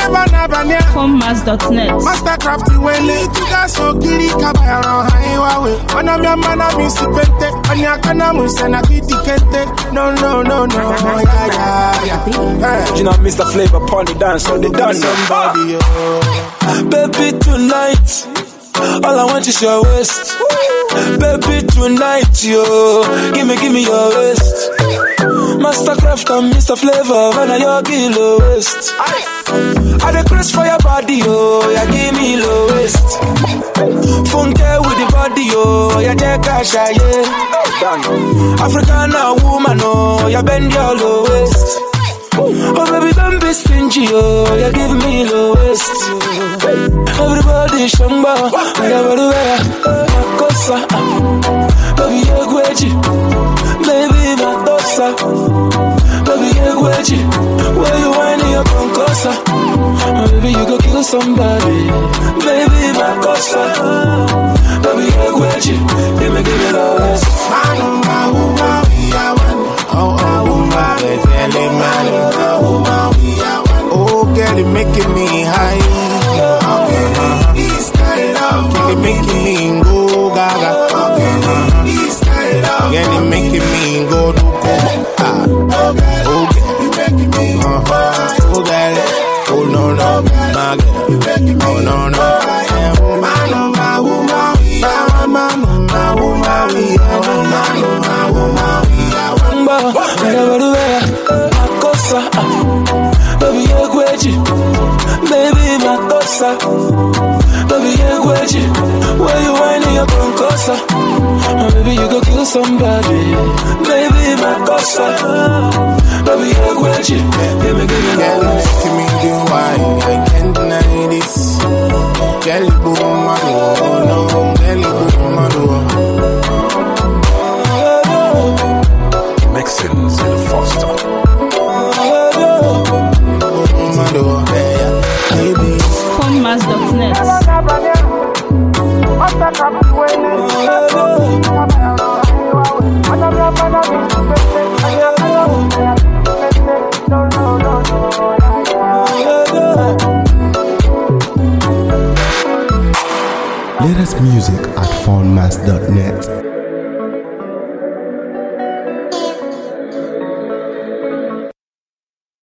Formmas.net. Mastercraft when it to that so kiri kabaya highway. When I'm your man, I'm insipente. When you're gonna move, and I get no. You know, Mr. Flavor upon the dance, so they done somebody. Baby, tonight, all I want is your waist. Baby, tonight, yo, give me your waist. Mastercraft and Mr. Flavor, when I your kilo waist. I the craze for your body, oh, yeah, give me low waist. Funke with the body, oh, yeah, take a shot, yeah. African woman, oh, yeah, bend your low waist. Oh, baby, don't be stingy, oh, yeah, give me low waist. Everybody shamba, everywhere, makosa. Baby, you're gweji, baby, makosa. Baby, you're gweji, where you whining your concosa. Baby, you go kill somebody, baby, makosa. Baby, you're gweji, give me low waist. Oh, girl, it making me high. Girl, it making me go gaga. Girl, it making me go do oh, girl, you making me oh, girl, oh, no, my girl, oh, no. Baby, you're gweji, baby, makosa. Baby, you're gweji, where you whining your concosa. Baby, you go kill somebody, baby, makosa. Baby, you're gweji, give me girl, give me the wine, I can't deny this. Girl, boom, my door, no, girl, boom, my door. Mixins in Foster. Formmas.net. Latest music at Formmas.net.